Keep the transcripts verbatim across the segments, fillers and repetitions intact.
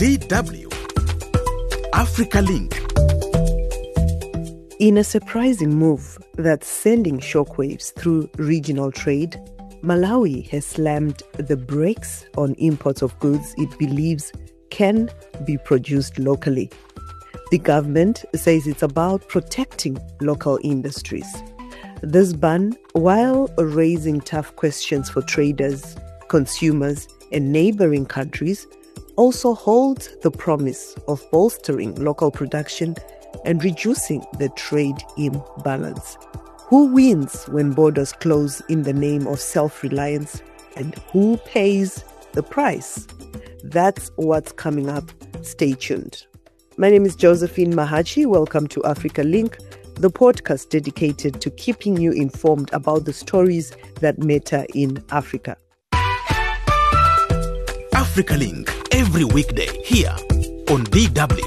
D W Africa Link. In a surprising move that's sending shockwaves through regional trade, Malawi has slammed the brakes on imports of goods it believes can be produced locally. The government says it's about protecting local industries. This ban, while raising tough questions for traders, consumers, and neighboring countries, also holds the promise of bolstering local production and reducing the trade imbalance. Who wins when borders close in the name of self-reliance, and who pays the price? That's what's coming up. Stay tuned. My name is Josephine Mahachi. Welcome to Africa Link, the podcast dedicated to keeping you informed about the stories that matter in Africa. Africa Link, every weekday here on D W.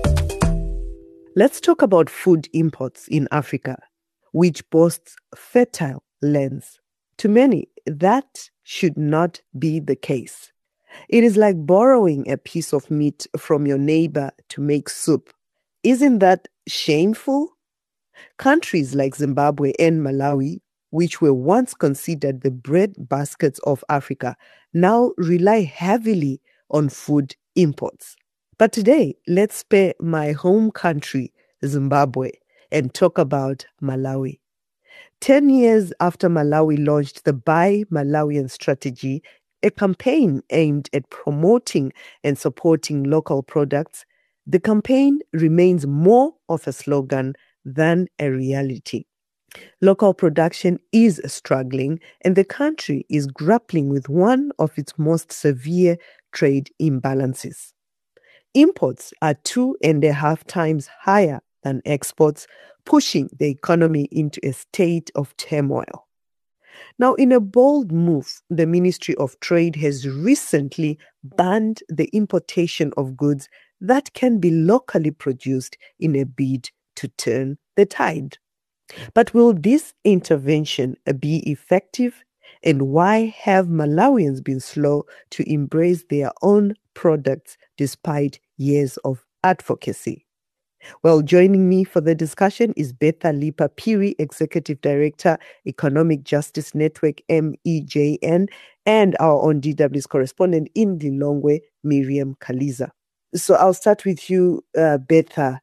Let's talk about food imports in Africa, which boasts fertile lands. To many, that should not be the case. It is like borrowing a piece of meat from your neighbor to make soup. Isn't that shameful? Countries like Zimbabwe and Malawi, which were once considered the bread baskets of Africa, now rely heavily on food imports. But today, let's spare my home country, Zimbabwe, and talk about Malawi. Ten years after Malawi launched the Buy Malawian strategy, a campaign aimed at promoting and supporting local products, the campaign remains more of a slogan than a reality. Local production is struggling, and the country is grappling with one of its most severe trade imbalances. Imports are two and a half times higher than exports, pushing the economy into a state of turmoil. Now, in a bold move, the Ministry of Trade has recently banned the importation of goods that can be locally produced in a bid to turn the tide. But will this intervention be effective? And why have Malawians been slow to embrace their own products despite years of advocacy? Well, joining me for the discussion is Betha Lipa Piri, Executive Director, Economic Justice Network, M E J N, and our own D W's correspondent in Lilongwe, Miriam Kaliza. So I'll start with you, uh, Betha.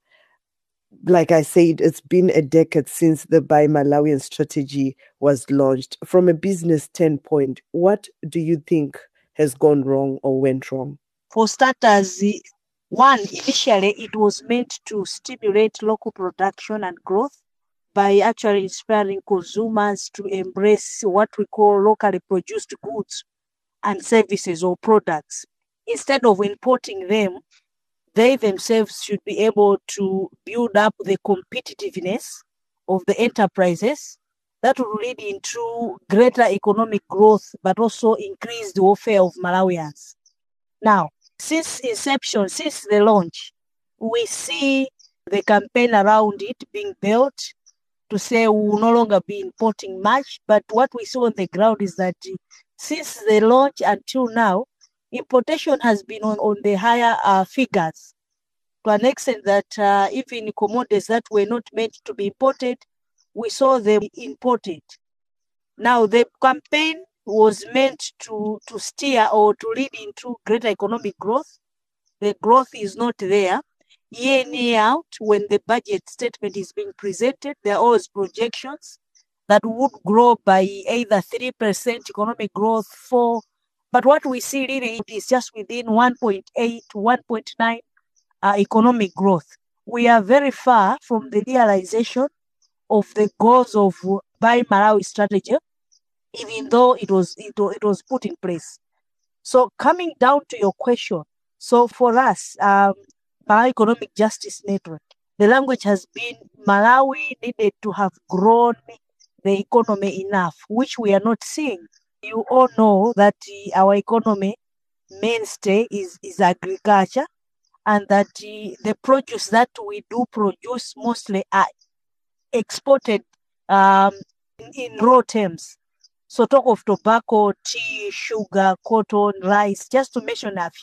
Like I said, it's been a decade since the Buy Malawian strategy was launched. From a business standpoint, what do you think has gone wrong or went wrong? For starters, the one, initially it was meant to stimulate local production and growth by actually inspiring consumers to embrace what we call locally produced goods and services or products. Instead of importing them, they themselves should be able to build up the competitiveness of the enterprises that will lead into greater economic growth, but also increase the welfare of Malawians. Now, since inception, since the launch, we see the campaign around it being built to say we will no longer be importing much, but what we saw on the ground is that since the launch until now, importation has been on, on the higher uh, figures, to an extent that uh, even commodities that were not meant to be imported, we saw them imported. Now, the campaign was meant to, to steer or to lead into greater economic growth. The growth is not there. Year in, year out, when the budget statement is being presented, there are always projections that would grow by either three percent economic growth, four. But what we see really is just within one point eight to one point nine uh, economic growth. We are very far from the realization of the goals of Buy Malawi strategy, even though it was, it, it was put in place. So coming down to your question, so for us, um, Malawi Economic Justice Network, the language has been Malawi needed to have grown the economy enough, which we are not seeing. You all know that uh, our economy mainstay is, is agriculture, and that uh, the produce that we do produce mostly are exported um, in, in raw terms. So talk of tobacco, tea, sugar, cotton, rice, just to mention a few.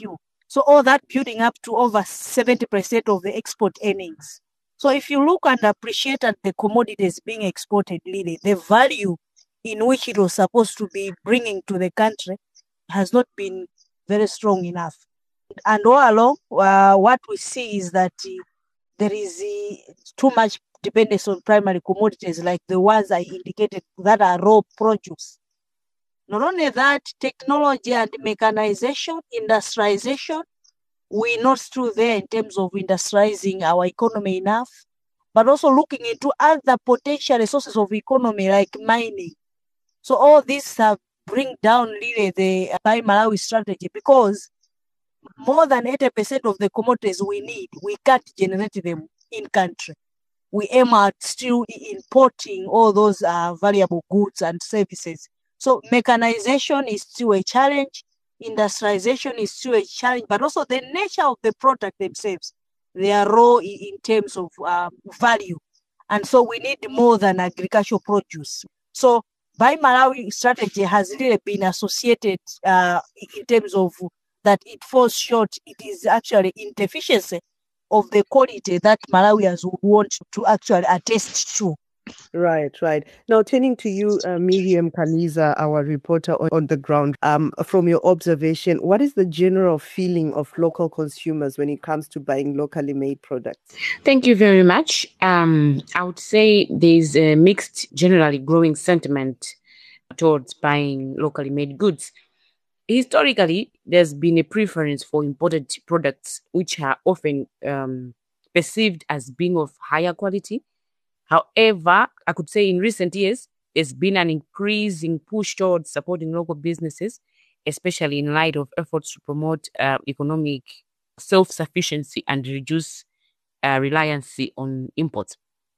So all that building up to over seventy percent of the export earnings. So if you look and appreciate at the commodities being exported, really, the value in which it was supposed to be bringing to the country has not been very strong enough. And all along, uh, what we see is that uh, there is uh, too much dependence on primary commodities like the ones I indicated that are raw produce. Not only that, technology and mechanization, industrialization, we're not through there in terms of industrializing our economy enough, but also looking into other potential sources of economy like mining. So all this have bring down really the Buy Malawi strategy, because more than eighty percent of the commodities we need, we can't generate them in country. We aim at still importing all those uh, valuable goods and services. So mechanization is still a challenge. Industrialization is still a challenge, but also the nature of the product themselves. They are raw in terms of um, value. And so we need more than agricultural produce. So Buy Malawi strategy has really been associated uh, in terms of that it falls short. It is actually inefficiency of the quality that Malawians would want to actually attest to. Right, right. Now, turning to you, uh, Miriam Kaniza, our reporter on, on the ground, um, from your observation, what is the general feeling of local consumers when it comes to buying locally made products? Thank you very much. Um, I would say there's a mixed, generally growing sentiment towards buying locally made goods. Historically, there's been a preference for imported products, which are often um, perceived as being of higher quality. However, I could say in recent years, there's been an increasing push towards supporting local businesses, especially in light of efforts to promote uh, economic self-sufficiency and reduce uh, reliance on imports.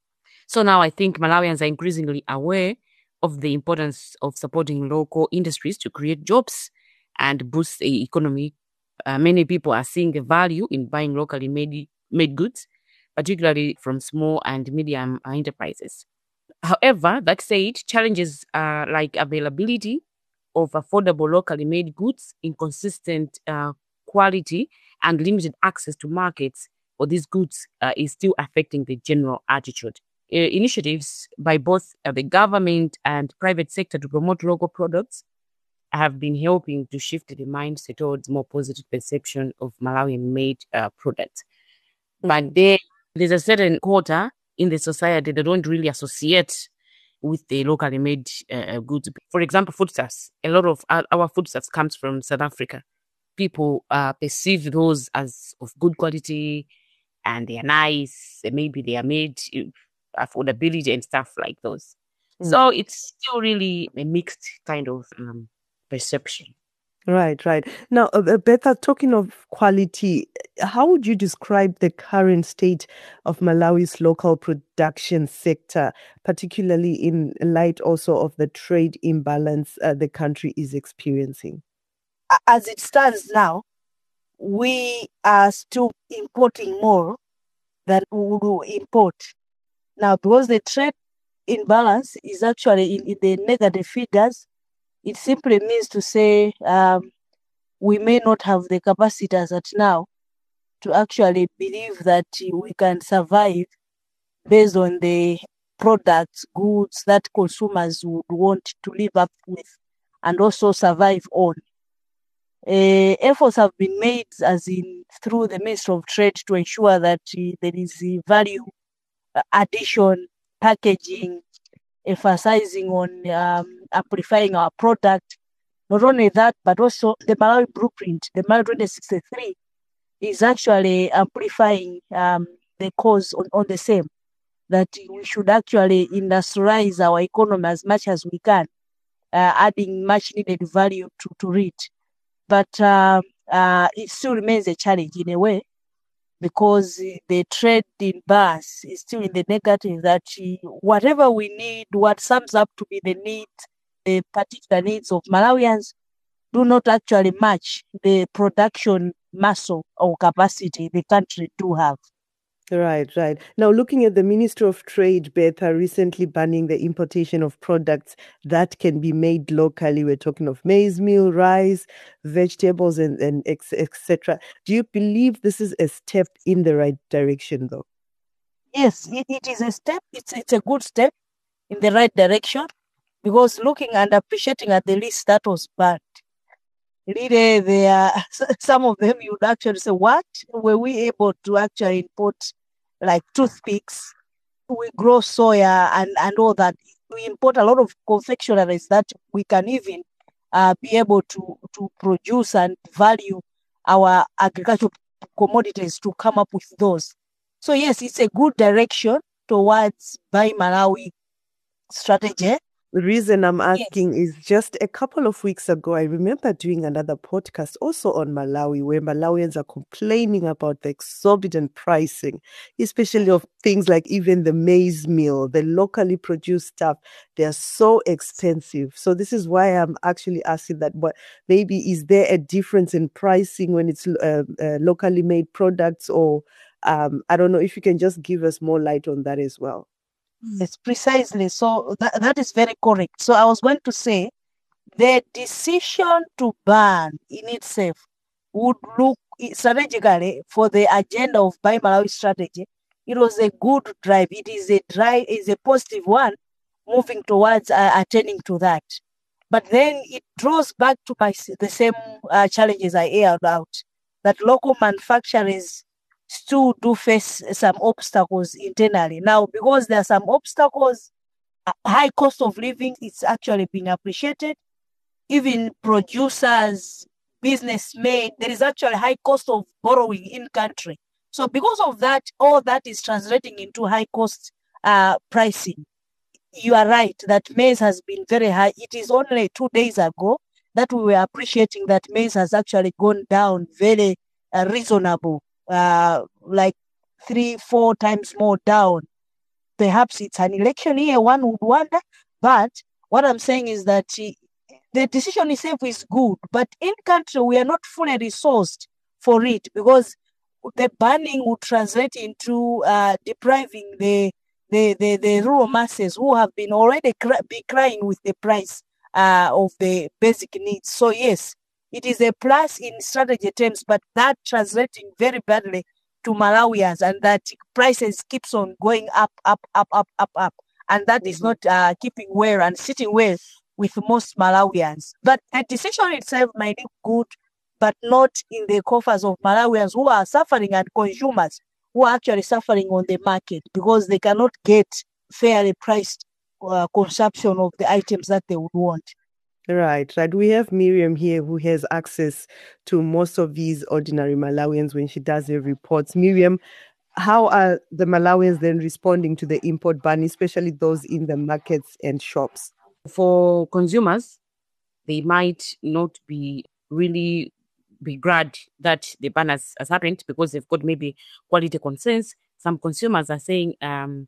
So now I think Malawians are increasingly aware of the importance of supporting local industries to create jobs and boost the economy. Uh, many people are seeing the value in buying locally made, made goods, particularly from small and medium enterprises. However, that said, challenges are like availability of affordable locally made goods, inconsistent uh, quality, and limited access to markets for these goods uh, is still affecting the general attitude. Uh, initiatives by both uh, the government and private sector to promote local products have been helping to shift the mindset towards more positive perception of Malawian-made uh, products. Mm-hmm. But there, there's a certain quota in the society that don't really associate with the locally made uh, goods. For example, foodstuffs. A lot of our, our foodstuffs comes from South Africa. People uh, perceive those as of good quality, and they are nice. Maybe they are made affordability and stuff like those. Mm-hmm. So it's still really a mixed kind of um, perception. Right, right. Now, uh, Betha, talking of quality, how would you describe the current state of Malawi's local production sector, particularly in light also of the trade imbalance uh, the country is experiencing? As it stands now, we are still importing more than we would import. Now, because the trade imbalance is actually in, in the negative figures, it simply means to say um, we may not have the capacity as at now to actually believe that we can survive based on the products, goods that consumers would want to live up with and also survive on. Uh, efforts have been made as in through the Ministry of Trade to ensure that uh, there is uh, value addition, packaging, emphasizing on um, amplifying our product. Not only that, but also the Malawi Blueprint, the Malawi twenty sixty-three, is actually amplifying um, the cause on, on the same, that we should actually industrialize our economy as much as we can, uh, adding much needed value to, to it. But uh, uh, it still remains a challenge in a way, because the trade imbalance is still in the negative, that whatever we need, what sums up to be the needs, the particular needs of Malawians, do not actually match the production muscle or capacity the country do have. Right, right. Now, looking at the Ministry of Trade, Betha, recently banning the importation of products that can be made locally. We're talking of maize meal, rice, vegetables, and, and et cetera. Do you believe this is a step in the right direction, though? Yes, it, it is a step. It's it's a good step in the right direction, because looking and appreciating at the list that was banned, really, there are some of them you would actually say, what? Were we able to actually import like toothpicks? We grow soya and, and all that. We import a lot of confectionaries that we can even uh, be able to, to produce and value our agricultural commodities to come up with those. So yes, it's a good direction towards Buy Malawi strategy. The reason I'm asking yes. is just a couple of weeks ago, I remember doing another podcast also on Malawi, where Malawians are complaining about the exorbitant pricing, especially of things like even the maize meal, the locally produced stuff. They're so expensive. So this is why I'm actually asking that. But maybe is there a difference in pricing when it's uh, uh, locally made products, or um, I don't know if you can just give us more light on that as well. Yes, precisely. So that, that is very correct. So I was going to say the decision to ban in itself would look strategically for the agenda of Buy Malawi strategy. It was a good drive. It is a drive, is a positive one, moving towards uh, attending to that. But then it draws back to my, the same uh, challenges I aired out, that local manufacturers still do face some obstacles internally. Now, because there are some obstacles, high cost of living, it's actually been appreciated. Even producers, businessmen, there is actually high cost of borrowing in country. So because of that, all that is translating into high cost uh, pricing. You are right that maize has been very high. It is only two days ago that we were appreciating that maize has actually gone down very uh, reasonable. Uh, like three, four times more down. Perhaps it's an election year, one would wonder. But what I'm saying is that uh, the decision itself is good. But in country, we are not fully resourced for it, because the banning would translate into uh, depriving the, the, the, the rural masses who have been already cry, be crying with the price uh, of the basic needs. So yes, it is a plus in strategy terms, but that translating very badly to Malawians, and that prices keeps on going up, up, up, up, up, up. And that is not uh, keeping well and sitting well with most Malawians. But the decision itself might look good, but not in the coffers of Malawians who are suffering, and consumers who are actually suffering on the market because they cannot get fairly priced uh, consumption of the items that they would want. Right, right. We have Miriam here who has access to most of these ordinary Malawians when she does her reports. Miriam, how are the Malawians then responding to the import ban, especially those in the markets and shops? For consumers, they might not be really be glad that the ban has, has happened, because they've got maybe quality concerns. Some consumers are saying um,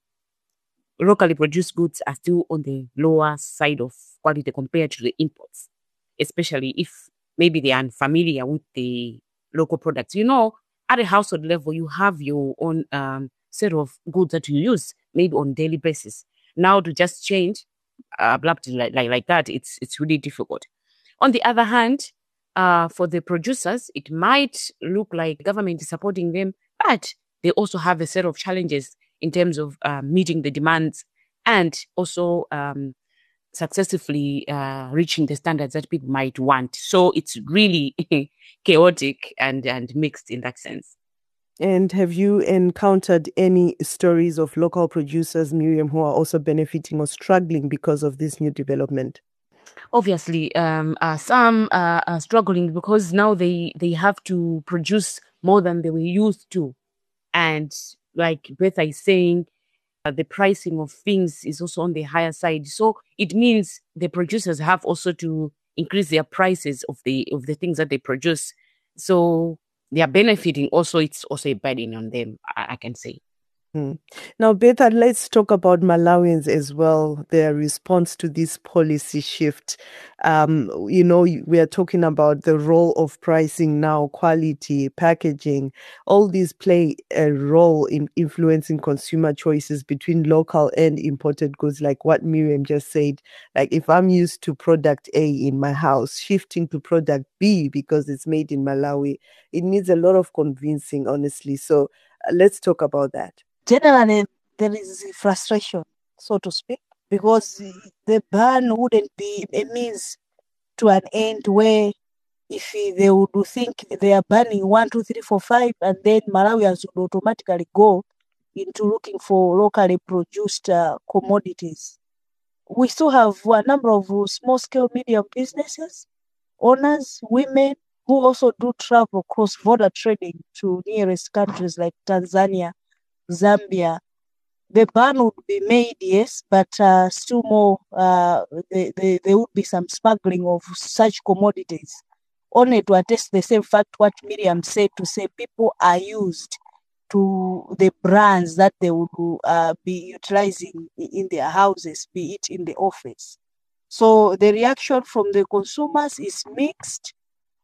locally produced goods are still on the lower side of quality compared to the imports, especially if maybe they are unfamiliar with the local products. You know, at a household level, you have your own um, set of goods that you use maybe on a daily basis. Now to just change uh, abruptly like, like, like that, it's, it's really difficult. On the other hand, uh, for the producers, it might look like the government is supporting them, but they also have a set of challenges in terms of uh, meeting the demands and also um, successfully uh, reaching the standards that people might want. So it's really chaotic and, and mixed in that sense. And have you encountered any stories of local producers, Miriam, who are also benefiting or struggling because of this new development? Obviously, um, uh, some uh, are struggling because now they, they have to produce more than they were used to. And like Betha is saying, uh, the pricing of things is also on the higher side. So it means the producers have also to increase their prices of the of the things that they produce. So they are benefiting. Also, it's also a burden on them, I, I can say. Hmm. Now, Betha, let's talk about Malawians as well, their response to this policy shift. Um, you know, we are talking about the role of pricing now, quality, packaging, all these play a role in influencing consumer choices between local and imported goods, like what Miriam just said. Like if I'm used to product A in my house, shifting to product B because it's made in Malawi, it needs a lot of convincing, honestly. So uh, let's talk about that. Generally, there is frustration, so to speak, because the ban wouldn't be a means to an end where if they would think they are banning one, two, three, four, five, and then Malawians would automatically go into looking for locally produced uh, commodities. We still have a number of small-scale medium businesses, owners, women who also do travel cross-border trading to nearest countries like Tanzania, Zambia. The ban would be made, yes, but uh, still more, uh, there the, there would be some smuggling of such commodities, only to attest the same fact what Miriam said, to say people are used to the brands that they would uh, be utilizing in their houses, be it in the office. So the reaction from the consumers is mixed.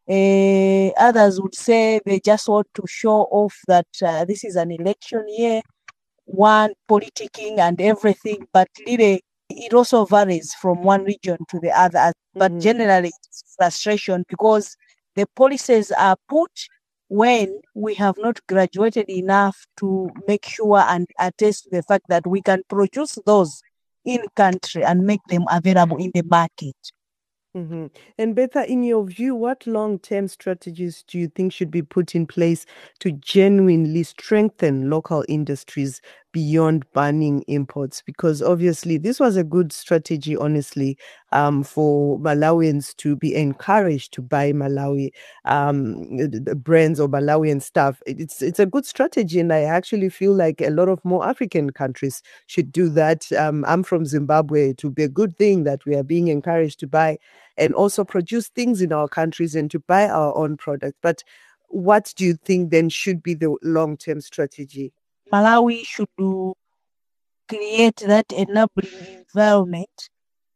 Uh, others would say they just want to show off that uh, this is an election year, one politicking and everything, but really it also varies from one region to the other. But Mhm. generally, it's frustration because the policies are put when we have not graduated enough to make sure and attest to the fact that we can produce those in country and make them available in the market. Mm-hmm. And Betha, in your view, what long-term strategies do you think should be put in place to genuinely strengthen local industries beyond banning imports? Because obviously this was a good strategy, honestly, um, for Malawians to be encouraged to buy Malawi um, the brands or Malawian stuff. It's it's a good strategy, and I actually feel like a lot of more African countries should do that. Um, I'm from Zimbabwe. It would be a good thing that we are being encouraged to buy and also produce things in our countries and to buy our own products. But what do you think then should be the long-term strategy? Malawi should do, create that enabling environment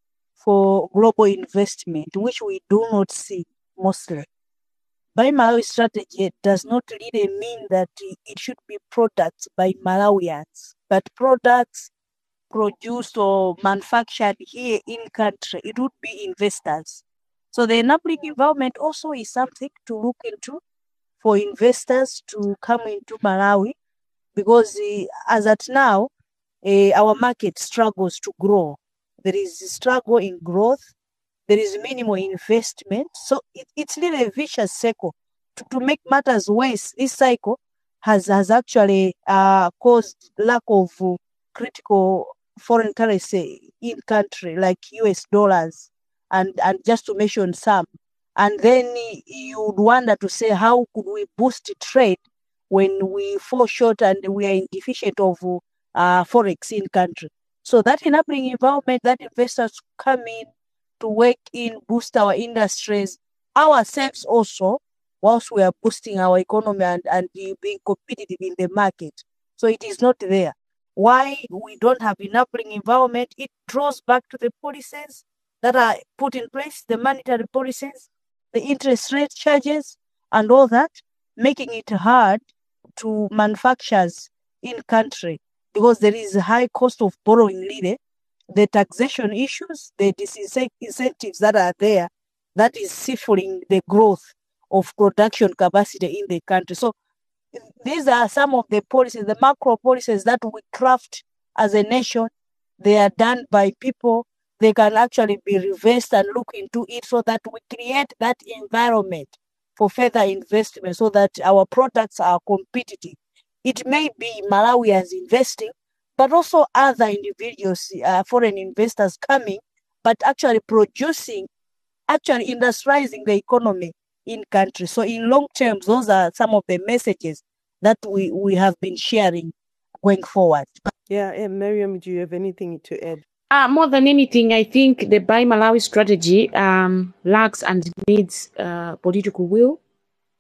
for global investment, which we do not see mostly. Buy Malawi strategy does not really mean that it should be products by Malawians, but products produced or manufactured here in country. It would be investors. So the enabling environment also is something to look into for investors to come into Malawi, because uh, as at now, uh, our market struggles to grow. There is a struggle in growth. There is minimal investment. So it, it's really a vicious cycle. To, to make matters worse, this cycle has, has actually uh, caused lack of uh, critical foreign currency in country like U S dollars, and, and just to mention some. And then you would wonder to say, how could we boost trade when we fall short and we are in deficit of uh, forex in country? So that enabling environment that investors come in to work in, boost our industries, ourselves also, whilst we are boosting our economy and, and being competitive in the market. So it is not there. Why we don't have enabling environment? It draws back to the policies that are put in place, the monetary policies, the interest rate charges, and all that, making it hard to manufacturers in country because there is a high cost of borrowing really, the taxation issues, the disincentives that are there, that is stifling the growth of production capacity in the country. So these are some of the policies, the macro policies that we craft as a nation. They are done by people. They can actually be reversed and look into it so that we create that environment for further investment so that our products are competitive. It may be Malawians investing, but also other individuals, uh, foreign investors coming, but actually producing, actually industrializing the economy in country. So in long term, those are some of the messages that we, we have been sharing going forward. Yeah, and Miriam, do you have anything to add? Uh, more than anything, I think the Buy Malawi strategy um, lacks and needs uh, political will.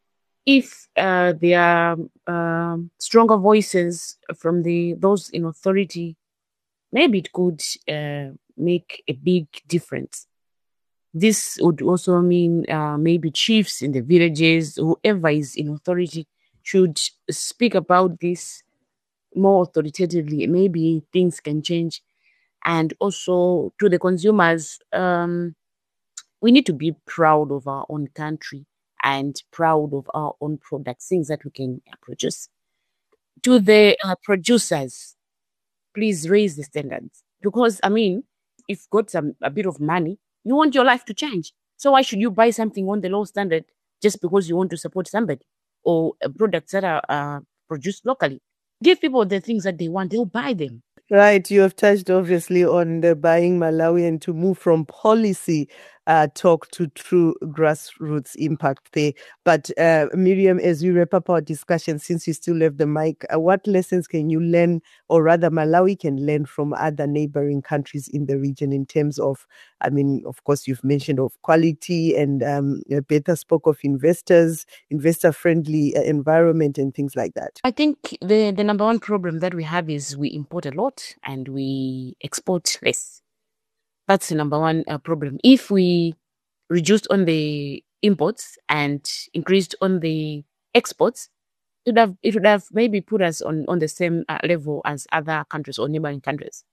if uh, there are um stronger voices from the those in authority, maybe it could uh, make a big difference. This would also mean uh, maybe chiefs in the villages, whoever is in authority, should speak about this more authoritatively. Maybe things can change. And also to the consumers, um, we need to be proud of our own country and proud of our own products, things that we can produce. To the uh, producers, please raise the standards. Because, I mean, if you've got some, a bit of money, you want your life to change. So why should you buy something on the low standard just because you want to support somebody or uh, products that are uh, produced locally? Give people the things that they want, they'll buy them. Right. You have touched obviously on the buying Malawian to move from policy uh, talk to true grassroots impact there. But uh, Miriam, as we wrap up our discussion, since you still have the mic, uh, what lessons can you learn, or rather Malawi can learn from other neighboring countries in the region in terms of, I mean, of course, you've mentioned of quality, and um, Betha spoke of investors, investor-friendly uh, environment and things like that. I think the, the number one problem that we have is we import a lot and we export less. That's the number one uh, problem. If we reduced on the imports and increased on the exports, it would have, it would have maybe put us on, on the same uh, level as other countries or neighboring countries.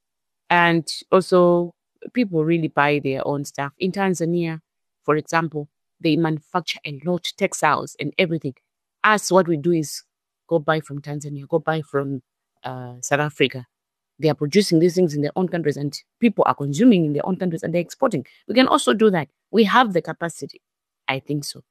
And also, people really buy their own stuff. In Tanzania, for example, they manufacture a lot of textiles and everything. Us, what we do is go buy from Tanzania, go buy from uh, South Africa. They are producing these things in their own countries and people are consuming in their own countries and they're exporting. We can also do that. We have the capacity. I think so.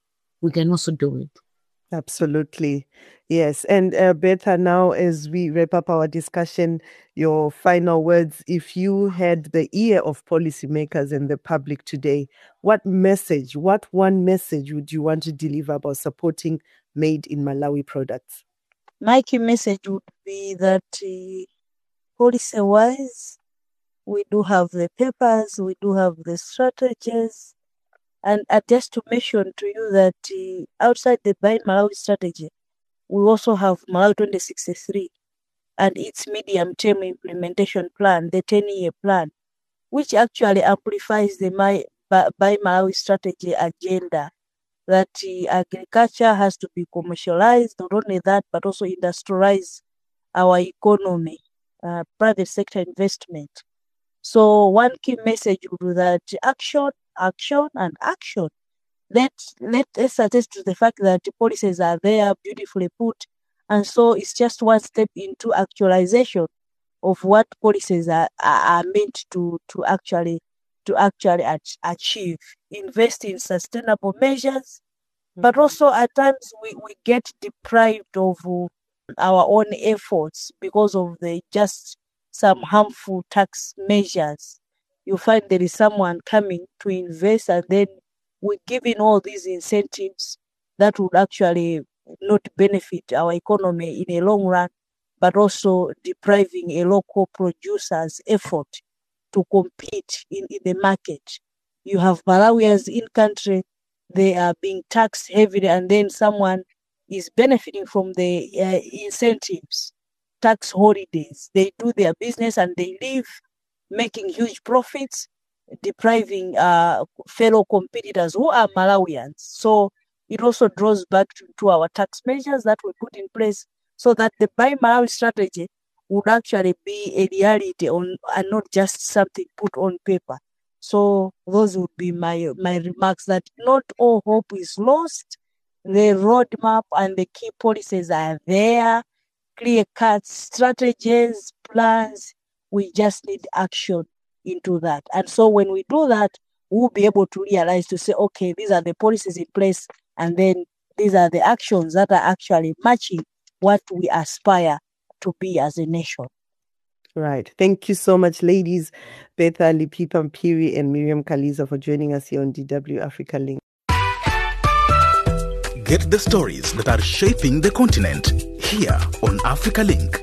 We can also do it. Absolutely. Yes. And uh, Betha, now as we wrap up our discussion, your final words, if you had the ear of policymakers and the public today, what message, what one message would you want to deliver about supporting made in Malawi products? My key message would be that uh, policy-wise, we do have the papers, we do have the strategies, and uh, just to mention to you that uh, outside the Buy Malawi strategy, we also have Malawi twenty sixty-three and its medium-term implementation plan, the ten-year plan, which actually amplifies the My, Buy Malawi strategy agenda, that uh, agriculture has to be commercialized, not only that, but also industrialize our economy, uh, private sector investment. So one key message would be that action, action, and action. Let, let us attest to the fact that the policies are there, beautifully put, and so it's just one step into actualization of what policies are, are, are meant to, to actually to actually ach- achieve. Invest in sustainable measures, mm-hmm. but also at times we, we get deprived of uh, our own efforts because of the just some harmful tax measures. You find there is someone coming to invest and then we're giving all these incentives that would actually not benefit our economy in a long run, but also depriving a local producer's effort to compete in, in the market. You have Malawians in country, they are being taxed heavily, and then someone is benefiting from the uh, incentives, tax holidays. They do their business and they leave making huge profits, depriving uh, fellow competitors who are Malawians. So it also draws back to, to our tax measures that we put in place so that the Buy Malawi strategy would actually be a reality on, and not just something put on paper. So those would be my, my remarks, that not all hope is lost. The roadmap and the key policies are there, clear-cut strategies, plans. We just need action into that. And so when we do that, we'll be able to realize, to say, okay, these are the policies in place, and then these are the actions that are actually matching what we aspire to be as a nation. Right. Thank you so much, ladies. Betha Lipipa Mpiri and Miriam Kaliza for joining us here on D W Africa Link. Get the stories that are shaping the continent here on Africa Link.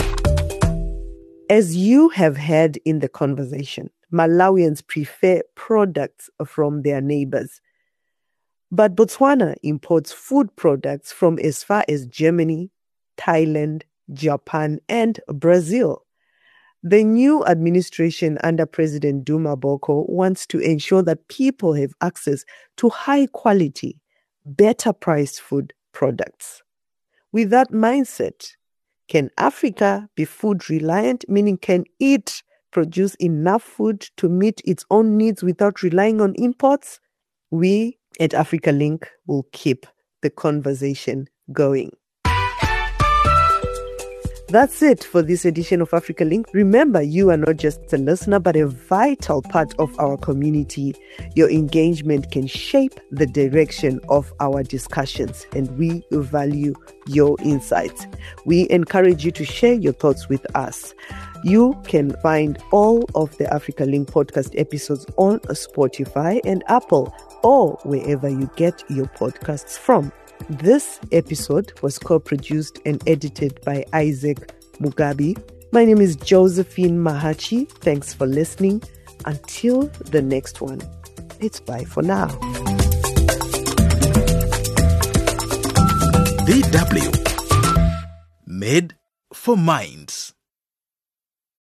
As you have heard in the conversation, Malawians prefer products from their neighbors. But Botswana imports food products from as far as Germany, Thailand, Japan, and Brazil. The new administration under President Duma Boko wants to ensure that people have access to high quality, better priced food products. With that mindset, can Africa be food reliant, meaning can it produce enough food to meet its own needs without relying on imports? We at Africa Link will keep the conversation going. That's it for this edition of Africa Link. Remember, you are not just a listener, but a vital part of our community. Your engagement can shape the direction of our discussions, and we value your insights. We encourage you to share your thoughts with us. You can find all of the Africa Link podcast episodes on Spotify and Apple, or wherever you get your podcasts from. This episode was co-produced and edited by Isaac Mugabi. My name is Josephine Mahachi. Thanks for listening. Until the next one, it's bye for now. D W. Made for Minds.